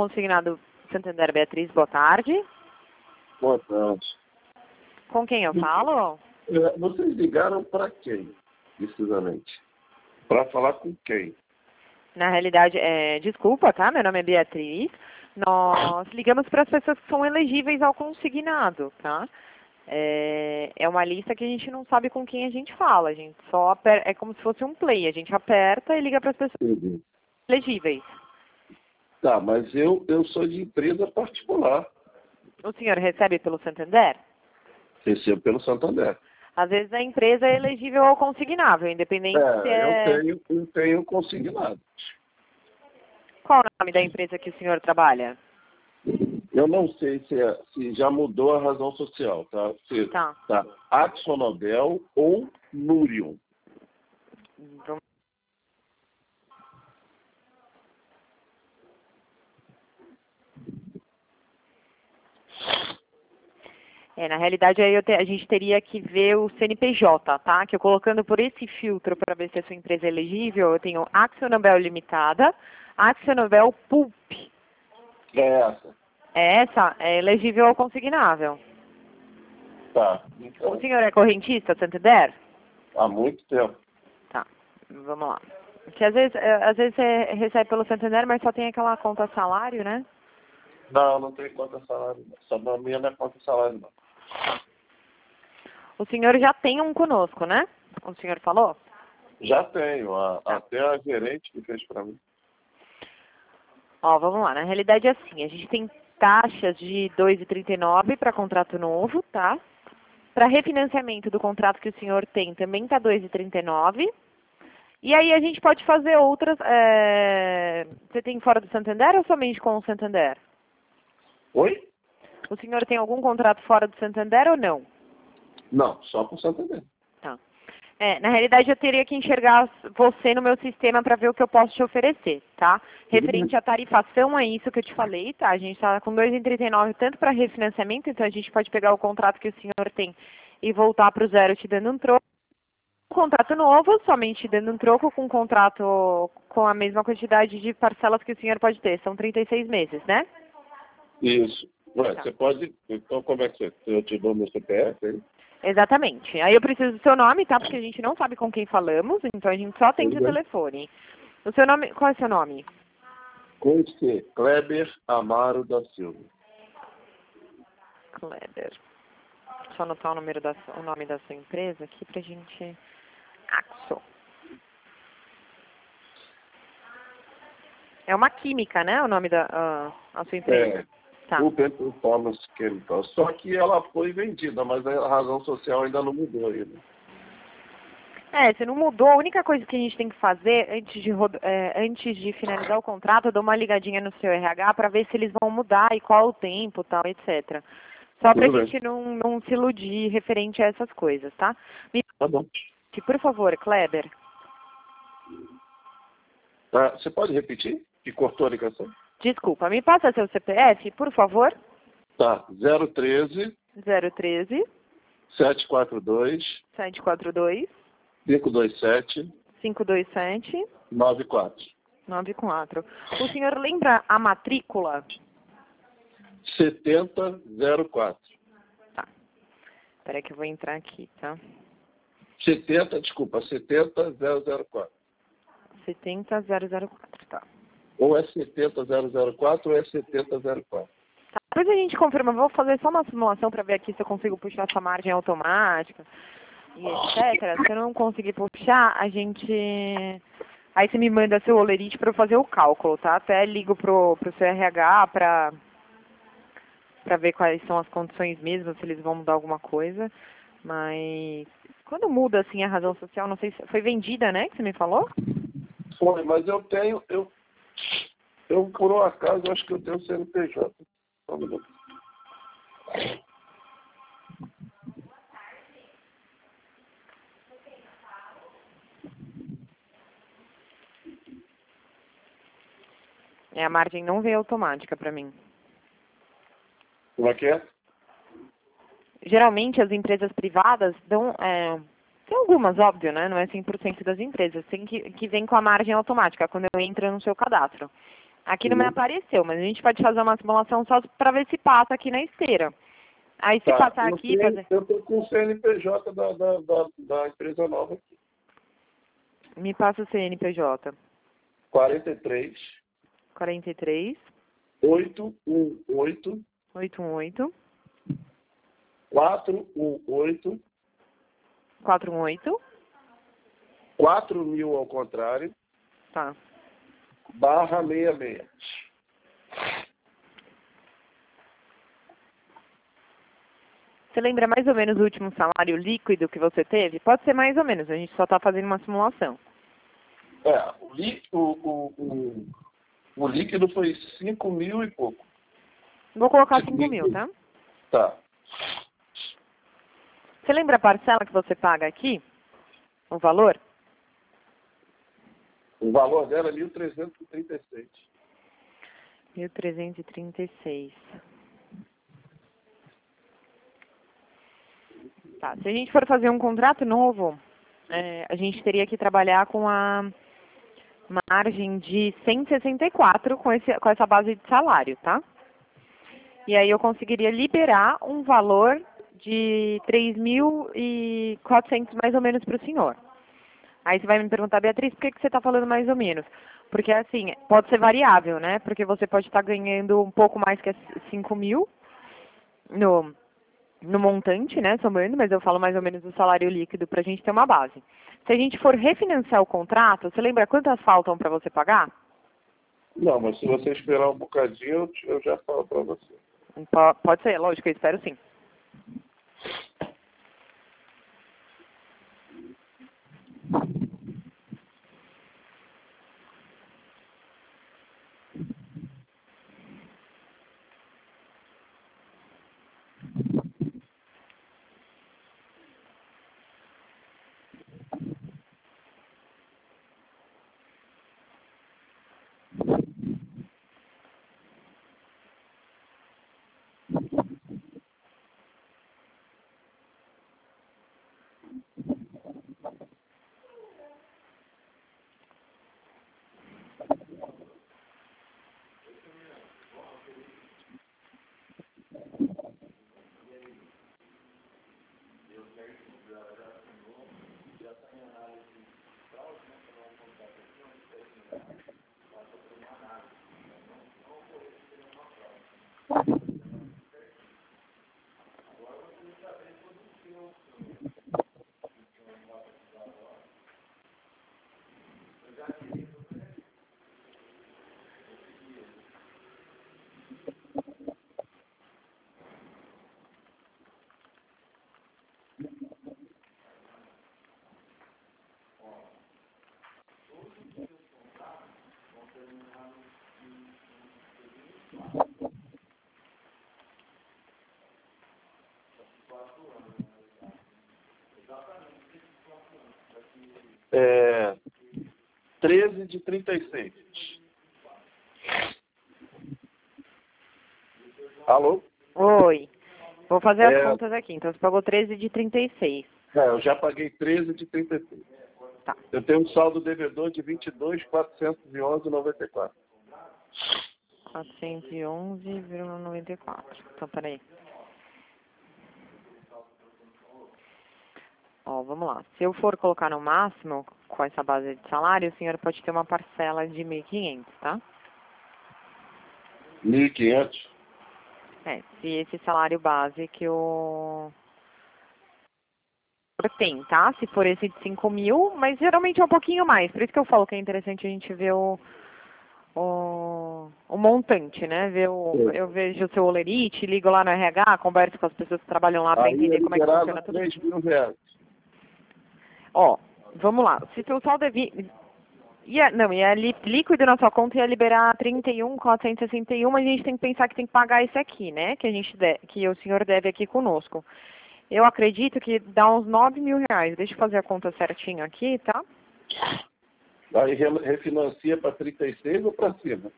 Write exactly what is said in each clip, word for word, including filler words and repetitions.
consignado Santander Beatriz, boa tarde. Boa tarde. Com quem eu falo? É, vocês ligaram para quem, precisamente? Para falar com quem? Na realidade, é, desculpa, tá? Meu nome é Beatriz. Nós ligamos para as pessoas que são elegíveis ao consignado, tá? É, é uma lista que a gente não sabe com quem a gente fala. A gente só aper... É como se fosse um play. A gente aperta e liga para as pessoas Uhum. elegíveis. Tá, mas eu, eu sou de empresa particular. O senhor recebe pelo Santander? Recebo pelo Santander. Às vezes a empresa é elegível ao consignável, independente se É, é... eu tenho, eu tenho consignado. Qual o nome da empresa que o senhor trabalha? Eu não sei se, é, se já mudou a razão social, tá? Se Tá. tá Axo Nobel ou Nurion. Vamos... É, na realidade, aí eu te... a gente teria que ver o C N P J, tá? Que eu colocando por esse filtro para ver se a sua empresa é elegível, eu tenho Axo Nobel Limitada, Axo Nobel Pulp. É essa. É essa? É elegível ao consignável. Tá. O Então, senhor é correntista, Santander? há muito tempo. Tá, vamos lá. Porque às vezes, é, às vezes você recebe pelo Santander, mas só tem aquela conta salário, né? Não, não tem conta salário. Não. Só na minha não é conta salário, não. O senhor já tem um conosco, né? O senhor falou? Já tenho. A, Tá. Até a gerente que fez para mim. Ó, vamos lá. Na realidade é assim, a gente tem taxas de dois vírgula trinta e nove para contrato novo, tá? Para refinanciamento do contrato que o senhor tem também tá dois vírgula trinta e nove. E aí a gente pode fazer outras... é, Você tem fora do Santander ou somente com o Santander? Oi? O senhor tem algum contrato fora do Santander ou não? Não, só com Santander. Tá. É, na realidade, eu teria que enxergar você no meu sistema para ver o que eu posso te oferecer, tá? Referente à tarifação, é isso que eu te falei, tá? A gente está com dois vírgula trinta e nove tanto para refinanciamento, então a gente pode pegar o contrato que o senhor tem e voltar para o zero te dando um troco. Um contrato novo, somente te dando um troco com um contrato com a mesma quantidade de parcelas que o senhor pode ter. São trinta e seis meses, né? Isso. Ué, Tá. você pode... Então, como é que você... Eu te dou meu C P F, hein? Exatamente. Aí eu preciso do seu nome, tá? Porque a gente não sabe com quem falamos, então a gente só atende o Tudo bem. telefone. O seu nome, qual é o seu nome? Com C. Kleber Amaro da Silva. Kleber. Deixa eu anotar o, número da, o nome da sua empresa aqui pra gente... Axo. É uma química, né? O nome da a, a sua empresa. É. Tá. O Performance Chemical. Só que ela foi vendida, mas a razão social ainda não mudou ainda. É, se não mudou, a única coisa que a gente tem que fazer antes de, rodo- é, antes de finalizar o contrato, eu dou uma ligadinha no seu R H para ver se eles vão mudar e qual o tempo, tal, etcétera. Só pra Tudo bem. gente não, não se iludir referente a essas coisas, tá? Me Tá bom. diga, por favor, Kleber. Ah, você pode repetir? Que cortou a ligação? Desculpa, me passa seu C P F, por favor. Tá. zero treze, zero treze, sete quatro dois, sete quatro dois, cinco dois sete, cinco dois sete, nove quatro. nove quatro. O senhor lembra a matrícula? setenta zero quatro. Tá. Peraí que eu vou entrar aqui, tá? setenta, desculpa, setenta zero zero quatro. setenta zero zero quatro, tá. Ou é setenta zero zero quatro ou é setenta zero quatro. Tá, depois a gente confirma. Vou fazer só uma simulação para ver aqui se eu consigo puxar essa margem automática e etcétera. Se eu não conseguir puxar, a gente... Aí você me manda seu olerite para eu fazer o cálculo, tá? Até ligo pro, pro seu R H para para ver quais são as condições mesmo, se eles vão mudar alguma coisa. Mas quando muda assim a razão social, não sei se foi vendida, né, que você me falou? Foi, mas eu tenho, eu, eu por um acaso, acho que eu tenho C N P J. Só um minuto. É, a margem não veio automática para mim. Como é que é? Geralmente as empresas privadas dão... É, tem algumas, óbvio, né? Não é cem por cento das empresas. Tem que, que vem com a margem automática, quando eu entro no seu cadastro. Aqui não me apareceu, mas a gente pode fazer uma simulação só para ver se passa aqui na esteira. Aí se Tá. passar Eu aqui... tenho- Fazer... Eu estou com o C N P J da, da, da, da empresa nova aqui. Me passa o C N P J. quarenta e três, quarenta e três, oito um oito, oito um oito, quatro um oito, quatro um oito. quatro mil ao contrário, Tá. barra sessenta e seis. Você lembra mais ou menos o último salário líquido que você teve? Pode ser mais ou menos, a gente só está fazendo uma simulação. É, o, lí- o, o, o, o líquido foi cinco mil e pouco. Vou colocar cinco mil, tá? Tá. Você lembra a parcela que você paga aqui? O valor? O valor dela é mil trezentos e trinta e seis. mil trezentos e trinta e seis. Tá, se a gente for fazer um contrato novo, é, a gente teria que trabalhar com a margem de cento e sessenta e quatro com, esse, com essa base de salário, tá? E aí eu conseguiria liberar um valor de três mil e quatrocentos mais ou menos para o senhor. Aí você vai me perguntar, Beatriz, por que, que você está falando mais ou menos? Porque assim, pode ser variável, né? Porque você pode estar ganhando um pouco mais que cinco mil no, no montante, né? Somando, mas eu falo mais ou menos do salário líquido para a gente ter uma base. Se a gente for refinanciar o contrato, você lembra quantas faltam para você pagar? Não, mas se você esperar um bocadinho, eu, te- eu já falo para você. Po- Pode ser, lógico, eu espero sim. É, treze de trinta e seis. Alô? Oi. Vou fazer as É. contas aqui. Então você pagou treze de trinta e seis. É, eu já paguei treze de trinta e seis. Tá. Eu tenho um saldo devedor de vinte e dois mil quatrocentos e onze vírgula noventa e quatro. quatrocentos e onze vírgula noventa e quatro. Então, peraí. Ó, vamos lá. Se eu for colocar no máximo, com essa base de salário, o senhor pode ter uma parcela de mil e quinhentos, tá? mil e quinhentos? É, se esse salário base que o tem, tá? Se for esse de cinco mil, mas geralmente é um pouquinho mais. Por isso que eu falo que é interessante a gente ver o, o, o montante, né? Ver o, eu vejo o seu olerite, ligo lá no R H, converso com as pessoas que trabalham lá para Aí entender eu como é que liberava funciona tudo. três mil reais. Ó, vamos lá. Se seu saldo é... Vi... Ia, não, ia li, líquido na sua conta ia liberar trinta e um mil quatrocentos e sessenta e um, mas a gente tem que pensar que tem que pagar esse aqui, né? Que, a gente de, que o senhor deve aqui conosco. Eu acredito que dá uns nove mil reais. Deixa eu fazer a conta certinho aqui, tá? Aí re- refinancia para trinta e seis ou para cima?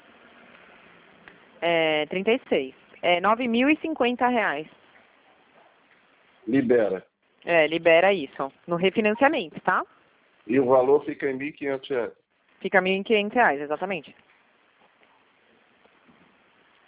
É, trinta e seis. É nove mil e cinquenta reais. Libera. É, libera isso. No refinanciamento, tá? E o valor fica em mil e quinhentos reais. Fica mil e quinhentos reais, exatamente.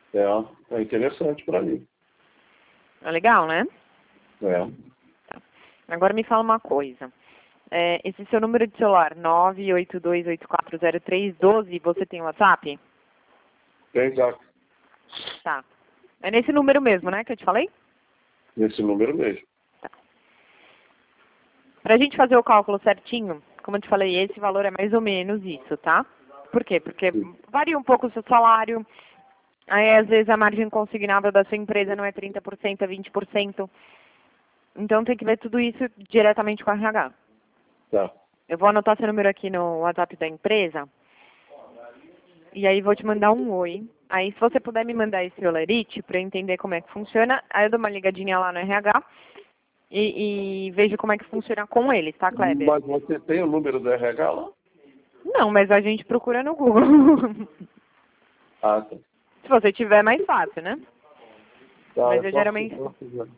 É, é interessante para mim. É legal, né? É. Tá. Agora me fala uma coisa. É, esse seu número de celular, nove oito dois oito quatro zero três um dois, você tem WhatsApp? Tem já Tá. É nesse número mesmo, né, que eu te falei? nesse número mesmo. Tá. Pra gente fazer o cálculo certinho, como eu te falei, esse valor é mais ou menos isso, tá? Por quê? Porque Sim. varia um pouco o seu salário, aí às vezes a margem consignável da sua empresa não é trinta por cento, é vinte por cento. Então tem que ver tudo isso diretamente com a R H. Tá. Eu vou anotar seu número aqui no WhatsApp da empresa. E aí vou te mandar um oi. Aí se você puder me mandar esse olerite para eu entender como é que funciona, aí eu dou uma ligadinha lá no R H e, e vejo como é que funciona com eles, tá, Kleber? Mas você tem o número do R H lá? Não, mas a gente procura no Google. Ah, tá. Se você tiver, é mais fácil, né? Tá, Mas eu eu posso, geralmente... posso-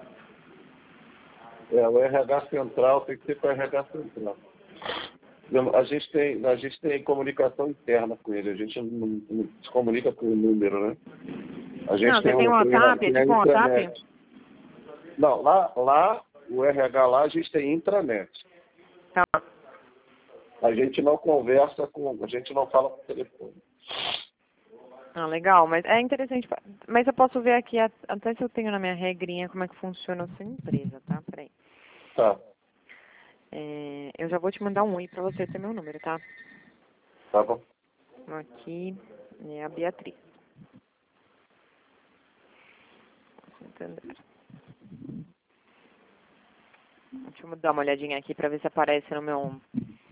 É, o R H central tem que ser com o R H central. A gente tem, a gente tem comunicação interna com ele, a gente não, não se comunica por número, né? A gente Não, tem você tem um um tem a, WhatsApp? É tem a tipo um WhatsApp? intranet. Não, lá, lá, o R H lá, a gente tem intranet. Tá. A gente não conversa com, a gente não fala por telefone. Ah, legal, mas é interessante. Mas eu posso ver aqui, a- até se eu tenho na minha regrinha, como é que funciona a sua empresa, tá? Peraí. Tá, É, eu já vou te mandar um oi pra você ter meu número, tá? tá bom. Aqui é a Beatriz. Santander. Deixa eu dar uma olhadinha aqui pra ver se aparece no meu...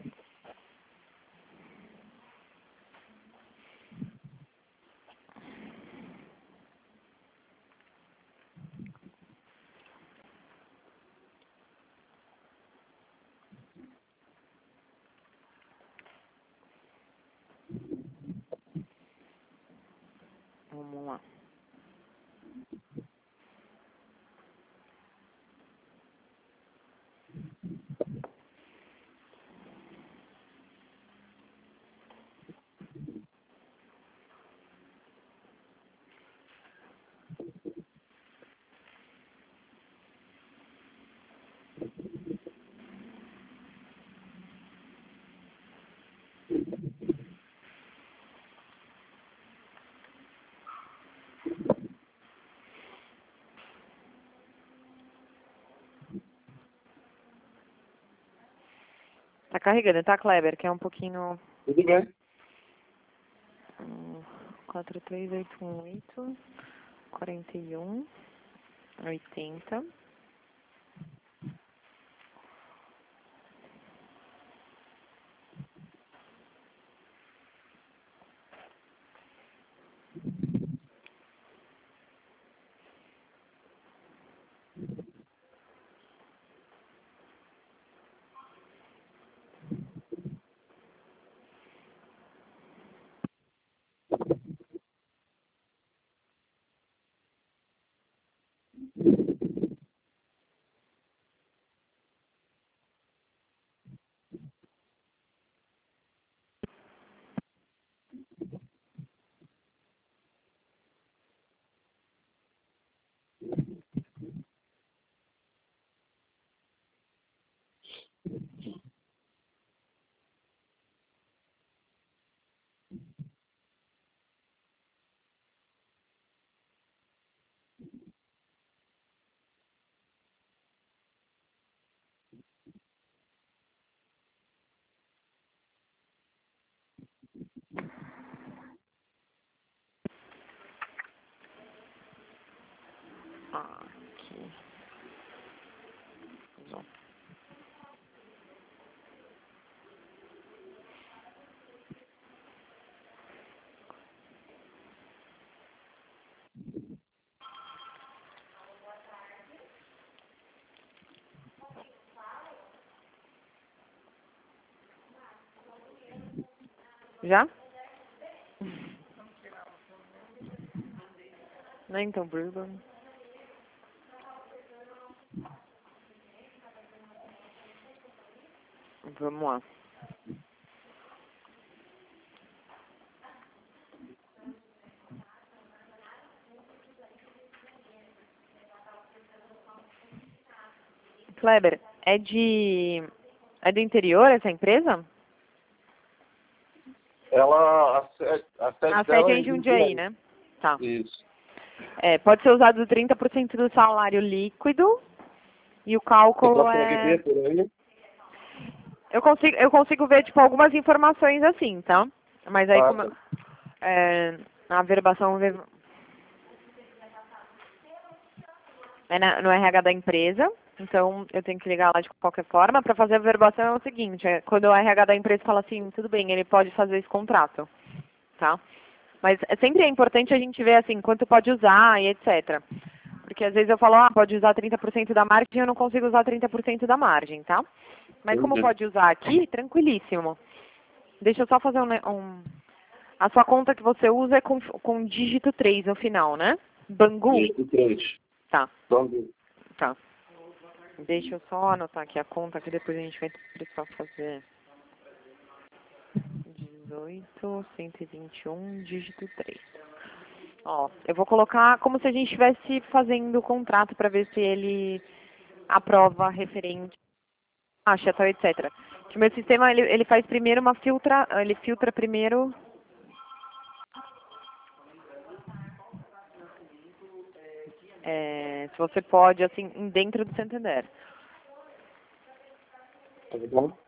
Vamos lá. Tá carregando, tá, Kleber? Que é um pouquinho... Tudo bem. Hum, quatro três oito um oito, quarenta e um, oitenta. Aqui. Não. Já? Não, então, Bruno. Vamos lá. Kleber, é de... é do interior essa empresa? Ela, a sede, a sede A dela sede é é em Jundiaí, né? Tá. Isso. É, pode ser usado trinta por cento do salário líquido e o Você cálculo consegue é... ver por aí? Eu consigo, eu consigo ver, tipo, algumas informações assim, tá? Mas aí Ah, como... tá. eu- É, a verbação vê- é na- no R H da empresa, então eu tenho que ligar lá de qualquer forma. Para fazer a verbação é o seguinte, é quando o R H da empresa fala assim, tudo bem, ele pode fazer esse contrato, tá? Mas é sempre é importante a gente ver assim, quanto pode usar e etcétera. Porque às vezes eu falo, ah, pode usar trinta por cento da margem e eu não consigo usar trinta por cento da margem, tá? Mas como Entendi. pode usar aqui, tranquilíssimo. Deixa eu só fazer um, ne- um... A sua conta que você usa é com, com dígito três no final, né? Bangu? Isso, três. Tá, Então, tá. Deixa eu só anotar aqui a conta que depois a gente vai precisar fazer. dezoito, cento e vinte e um, dígito três. Ó, eu vou colocar como se a gente estivesse fazendo o contrato para ver se ele aprova referente taxa, tal, etcétera. Que o meu sistema, ele, ele faz primeiro uma filtra, ele filtra primeiro... é, se você pode, assim, dentro do Santander. tá bom?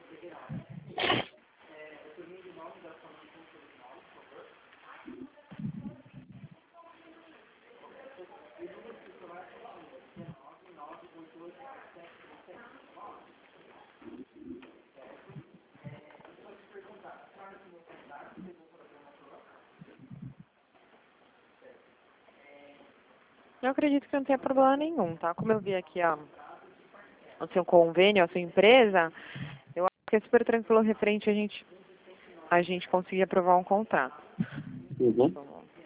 Eu acredito que não tenha problema nenhum, tá? Como eu vi aqui a, o seu convênio, a sua empresa, eu acho que é super tranquilo referente a gente, a gente conseguir aprovar um contrato. Uhum.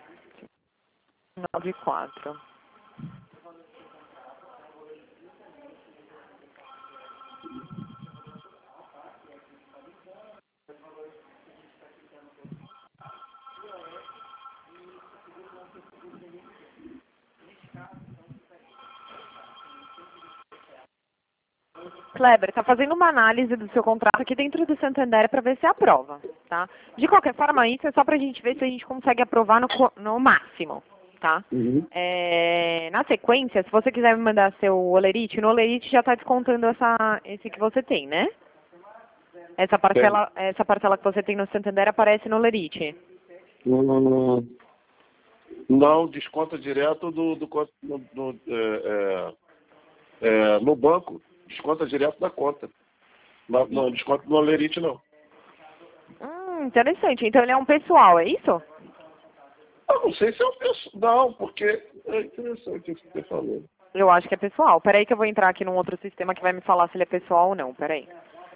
nove quatro. Kleber, está fazendo uma análise do seu contrato aqui dentro do Santander para ver se aprova, tá? De qualquer forma, isso é só para a gente ver se a gente consegue aprovar no, co- no máximo, tá? Uhum. É, na sequência, se você quiser me mandar seu olerite, no olerite já está descontando essa, esse que você tem, né? Essa parcela, essa parcela que você tem no Santander aparece no olerite. Hum, não, desconta direto do, do, conto- no, no, é, é, é, no banco. Desconta direto da conta. Não, não desconta no Lerite, não. Hum, interessante. Então ele é um pessoal, é isso? Eu não sei se é o pessoal. Não, porque é interessante isso que você falou. Eu acho que é pessoal. Peraí que eu vou entrar aqui num outro sistema que vai me falar se ele é pessoal ou não. Peraí.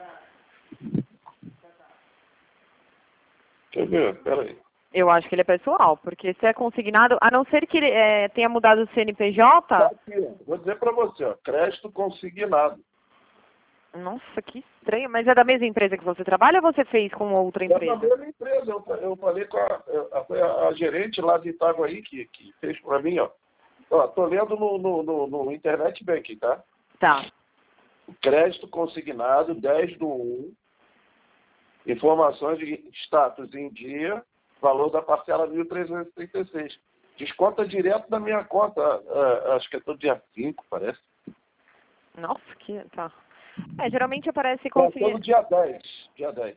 Quer ver? Peraí. Eu acho que ele é pessoal, porque se é consignado, a não ser que ele é, tenha mudado o C N P J. Tá aqui, ó. Vou dizer para você, ó, crédito consignado. Nossa, que estranho. Mas é da mesma empresa que você trabalha ou você fez com outra É da empresa? mesma empresa. Eu, eu falei com a, a, foi a, a gerente lá de Itaguaí que, que fez para mim, ó. Ó, tô lendo no, no, no, no Internet Banking, tá? Tá. Crédito consignado, dez do um. Informações de status em dia, valor da parcela mil trezentos e trinta e seis. Desconta direto da minha conta, é, acho que é todo dia cinco, parece. Nossa, que. Tá. É, geralmente aparece É, conseguir. todo dia dez. Dia dez.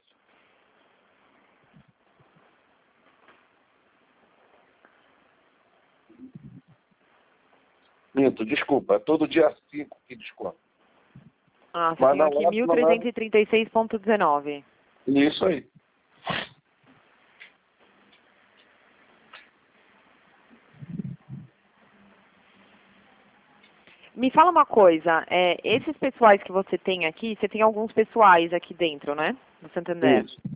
Minto, desculpa, é todo dia cinco que desconta. Ah, você Mas tem não aqui é, mil não trezentos é e trinta e seis ponto dezenove. isso aí. Me fala uma coisa, é, esses pessoais que você tem aqui, você tem alguns pessoais aqui dentro, né? No Santander. Isso.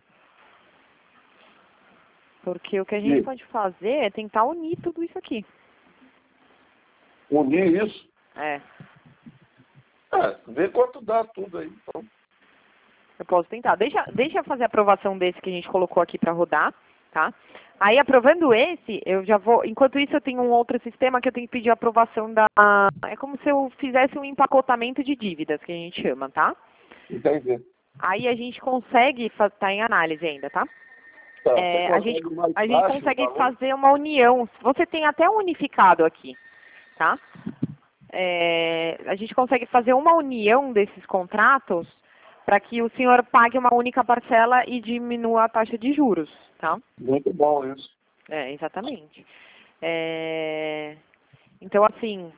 Porque o que a gente Isso. pode fazer é tentar unir tudo isso aqui. Unir isso, É, é, vê quanto dá tudo aí. Então. eu posso tentar. Deixa, deixa eu fazer a aprovação desse que a gente colocou aqui para rodar, tá? Aí, aprovando esse, eu já vou... Enquanto isso, eu tenho um outro sistema que eu tenho que pedir a aprovação da... É como se eu fizesse um empacotamento de dívidas, que a gente chama, tá? Entendi. Aí a gente consegue... Tá em análise ainda, tá? Tá, É, você a gente, consegue mais a gente baixo o consegue valor? fazer uma união. Você tem até um unificado aqui, tá? É, a gente consegue fazer uma união desses contratos para que o senhor pague uma única parcela e diminua a taxa de juros, tá? Muito bom isso. É, exatamente. É, então, assim,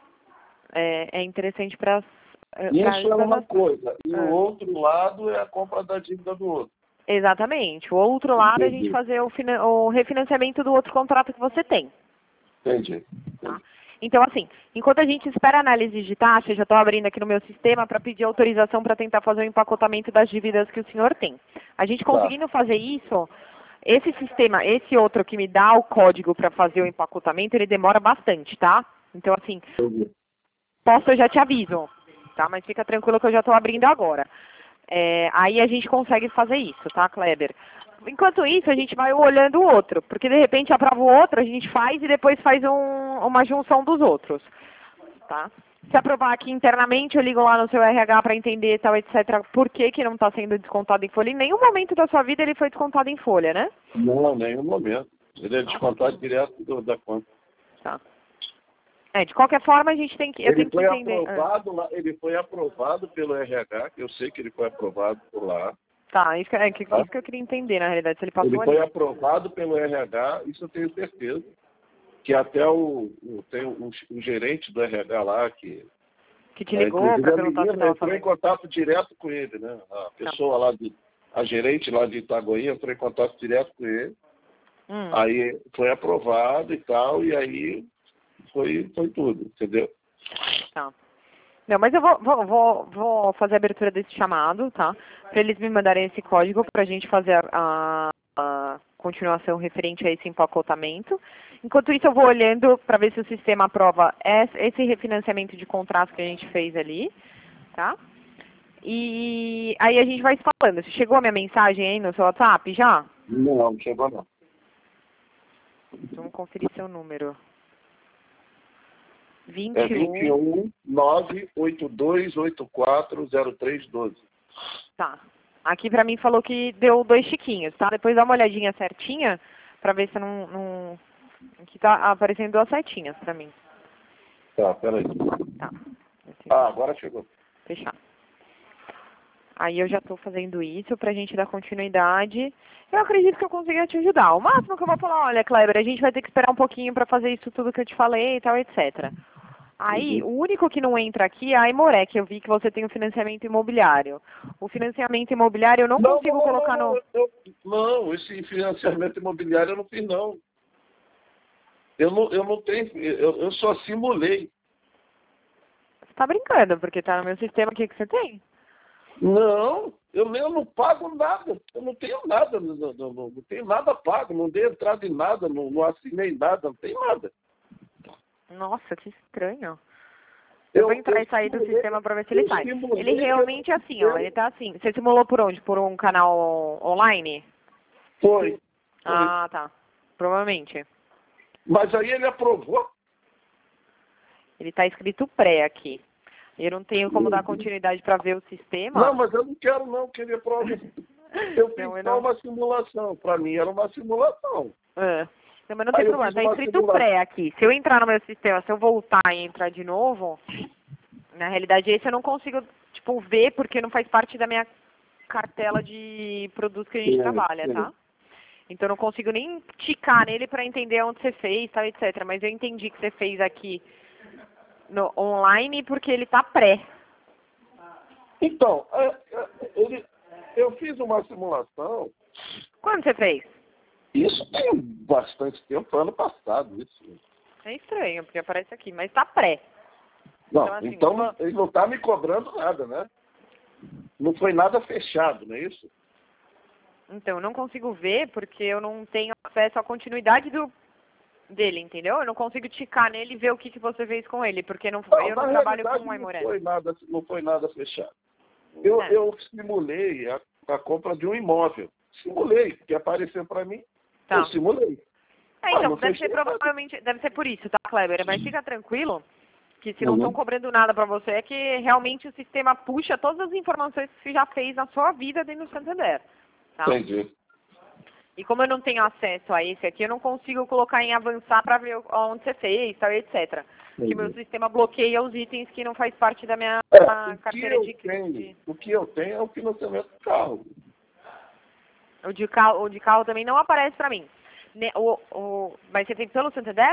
é, é interessante para... Isso é uma coisa. E o Ah. outro lado é a compra da dívida do outro. Exatamente. O outro lado é a gente Entendi. fazer o, finan- o refinanciamento do outro contrato que você tem. Entendi. Tá? Então, assim, enquanto a gente espera a análise de taxa, eu já estou abrindo aqui no meu sistema para pedir autorização para tentar fazer o empacotamento das dívidas que o senhor tem. A gente Tá. conseguindo fazer isso, esse sistema, esse outro que me dá o código para fazer o empacotamento, ele demora bastante, tá? Então, assim, Entendi. posso, eu já te aviso, tá? Mas fica tranquilo que eu já estou abrindo agora. É, aí a gente consegue fazer isso, tá, Kleber? Enquanto isso, a gente vai olhando o outro, porque de repente aprova o outro, a gente faz e depois faz um, uma junção dos outros, tá? Se aprovar aqui internamente, eu ligo lá no seu R H para entender tal, etcétera, por que que não está sendo descontado em folha. Em nenhum momento da sua vida ele foi descontado em folha, né? Não, nenhum momento. Ele é descontado direto do- da conta. Tá. É, de qualquer forma, a gente tem que, eu Ele tenho que foi entender. aprovado lá, ele foi aprovado pelo R H, que eu sei que ele foi aprovado por lá. Tá, isso que, é, que- Tá? isso que eu queria entender, na realidade, se ele Ele passou foi ali. aprovado pelo R H, isso eu tenho certeza. Que até o, o, tem o, o gerente do R H lá, que Que te é, ligou inclusive para a perguntar se menina estava entrou em fazendo. contato direto com ele, né? A pessoa lá, de, a gerente lá de Itaguaí entrou em contato direto com ele. Hum. Aí foi aprovado e tal, e aí foi, foi tudo, entendeu? Tá. Não, mas eu vou, vou, vou, vou fazer a abertura desse chamado, tá? Para eles me mandarem esse código para a gente fazer a, a, a continuação referente a esse empacotamento. Enquanto isso, eu vou olhando para ver se o sistema aprova esse esse refinanciamento de contrato que a gente fez ali, tá? E aí a gente vai se falando. Chegou a minha mensagem aí no seu WhatsApp já? Não, não chegou não. Vamos conferir seu número. vinte É e um. vinte e um, nove oito dois oito quatro zero três doze. Tá. Aqui pra mim falou que deu dois chiquinhos, tá? Depois dá uma olhadinha certinha pra ver se não... não... Aqui tá aparecendo duas setinhas pra mim. Tá, peraí. Tá. Ah, agora chegou. Fechar. Aí eu já tô fazendo isso pra gente dar continuidade. Eu acredito que eu consiga te ajudar. O máximo que eu vou falar, olha, Kleber, a gente vai ter que esperar um pouquinho pra fazer isso tudo que eu te falei e tal, etcétera. Aí, o único que não entra aqui é a Aimoré, que eu vi que você tem o financiamento imobiliário. O financiamento imobiliário eu não, Não, consigo não, não, colocar não, no... eu, não, esse financiamento imobiliário eu não fiz, não. Eu não, eu não tenho, eu, eu só simulei. Você tá brincando, porque tá no meu sistema, o que que você tem? Não, eu, nem- eu não pago nada, eu não tenho nada, não, não, não, não tenho nada pago, não dei entrada em nada, não, não assinei nada, não tem nada. Nossa, que estranho. Eu, Eu, vou entrar eu e sair do simulei- sistema pra ver se ele eu sai. simulei Ele que realmente é assim, ó, eu- ele tá assim. Você simulou por onde? Por um canal online? Foi, foi. Ah, tá. Provavelmente. Mas aí ele aprovou. Ele tá escrito pré aqui. Eu não tenho como dar continuidade pra ver o sistema. Não, mas eu não quero não que ele aprove. Eu fiz Não, eu só não... uma simulação. Para mim era uma simulação. É. Não, mas não tem Aí eu problema, fiz tá uma escrito simulação. pré aqui. Se eu entrar no meu sistema, se eu voltar e entrar de novo, na realidade esse eu não consigo, tipo, ver porque não faz parte da minha cartela de produtos que a gente Sim, trabalha, sim. tá? Então eu não consigo nem ticar nele para entender onde você fez, tal, etcétera. Mas eu entendi que você fez aqui no online porque ele tá pré. Então, é, é, ele, eu fiz uma simulação. Quando você fez? Isso tem bastante tempo, ano passado. Isso. É estranho, porque aparece aqui, mas tá pré. Não, Então, assim, então uma- ele não está me cobrando nada, né? Não foi nada fechado, não é isso? Então, eu não consigo ver porque eu não tenho acesso à continuidade do dele, entendeu? Eu não consigo ticar nele e ver o que, que você fez com ele, porque não, Não, eu na não trabalho realidade com o não Aimoré. foi nada, não foi nada fechado. Eu, É. eu simulei a, a compra de um imóvel. Simulei, porque apareceu para mim. Tá. Eu simulei. É, Ah, então, não deve fechei ser nada. provavelmente, deve ser por isso, tá, Kleber? Mas fica tranquilo que se não Uhum. estão cobrando nada pra você, é que realmente o sistema puxa todas as informações que você já fez na sua vida dentro do Santander, tá? Entendi. E como eu não tenho acesso a esse aqui, eu não consigo colocar em avançar para ver onde você fez, tal, etcétera. Porque meu sistema bloqueia os itens que não faz parte da minha É, o, que carteira eu de, tenho, de... o que eu tenho é o financiamento do carro. O de carro, o de carro também não aparece para mim. Ne- O, o, mas você tem pelo Santander?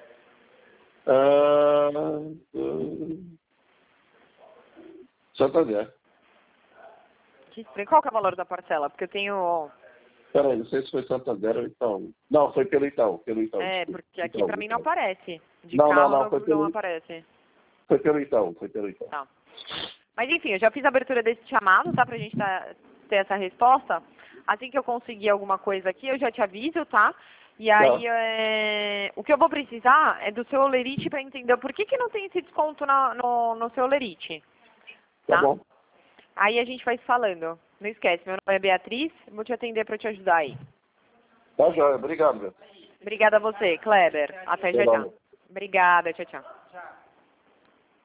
Ah, ah, Santander. Que estranho. Qual que é o valor da parcela? Porque eu tenho... Peraí, não sei se foi Santander ou Itaú. Não, foi pelo Itaú. Pelo Itaú, É, desculpa. porque aqui Itaú, pra mim não Itaú. aparece. De Não, não, carro não, não, foi não pelo- aparece. Foi pelo Itaú, foi pelo Itaú. Tá. Mas enfim, eu já fiz a abertura desse chamado, tá? Pra gente tá, ter essa resposta. Assim que eu conseguir alguma coisa aqui, eu já te aviso, tá? E aí, é, o que eu vou precisar é do seu Olerite pra entender por que que não tem esse desconto na- no, no seu Olerite. Tá Tá? bom. Aí a gente vai se falando. Não esquece, meu nome é Beatriz, vou te atender pra te ajudar aí. Tá joia. Obrigado, meu. Obrigada a você, Kleber. Até já Tá já. bom. Obrigada, tchau, tchau.